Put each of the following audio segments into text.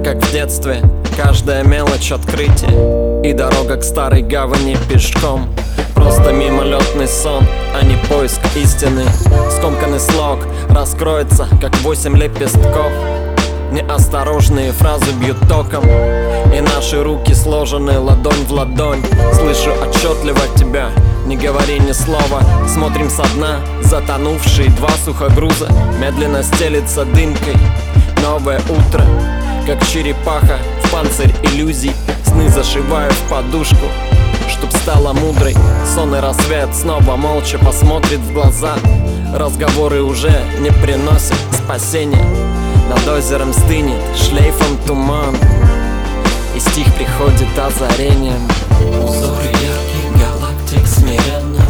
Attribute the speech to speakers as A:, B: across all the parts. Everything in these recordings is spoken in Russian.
A: как в детстве, каждая мелочь открытие, и дорога к старой гавани пешком. Просто мимолетный сон, а не поиск истины. Скомканный слог раскроется, как 8 лепестков. Неосторожные фразы бьют током, и наши руки сложены ладонь в ладонь. Слышу отчетливо тебя, не говори ни слова. Смотрим со дна, затонувшие два сухогруза. Медленно стелится дымкой новое утро, как черепаха в панцирь иллюзий. Сны зашиваю в подушку, чтоб стала мудрой. Сонный рассвет снова молча посмотрит в глаза. Разговоры уже не приносят спасения. Над озером стынет шлейфом туман, и стих приходит озарением.
B: Узоры ярких галактик смиренно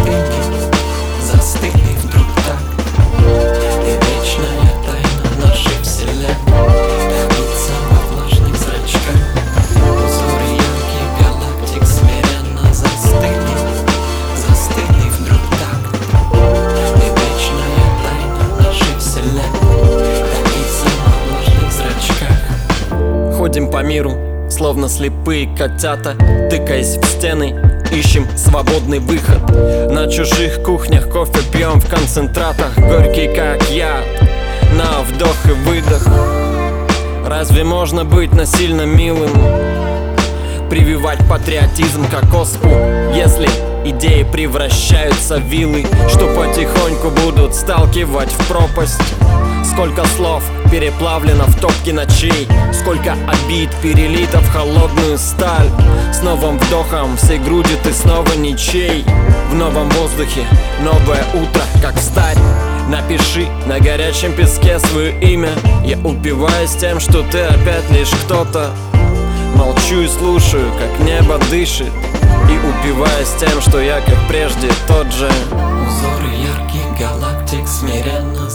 B: застыли вдруг так. И вечная тайна нашей вселенной таится во влажных зрачках. Узоры ярких галактик смиренно застыли вдруг так. И вечная тайна нашей вселенной таится во влажных зрачках.
A: Ходим по миру, словно слепые котята, тыкаясь в стены, ищем свободный выход. На чужих кухнях кофе пьем в концентратах, горький как яд, на вдох и выдох. Разве можно быть насильно милым? Прививать патриотизм как оспу, если идеи превращаются в вилы, что потихоньку будут сталкивать в пропасть. Сколько слов переплавлено в топке ночей, сколько обид перелито в холодную сталь. С новым вдохом всей грудью ты снова ничей. В новом воздухе новое утро, как встать. Напиши на горячем песке свое имя. Я упиваюсь тем, что ты опять лишь кто-то. Молчу и слушаю, как небо дышит, и упиваюсь тем, что я, как прежде, тот же.
B: Узоры ярких галактик смиренно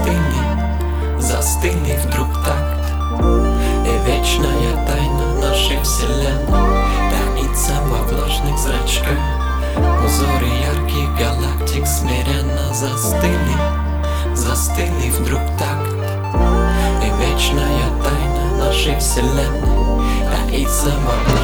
B: застыли вдруг так. И вечная тайна нашей вселенной таится во влажных зрачках. Узоры ярких галактик смиренно застыли вдруг так. И вечная тайна нашей вселенной таится во влажных зрачках.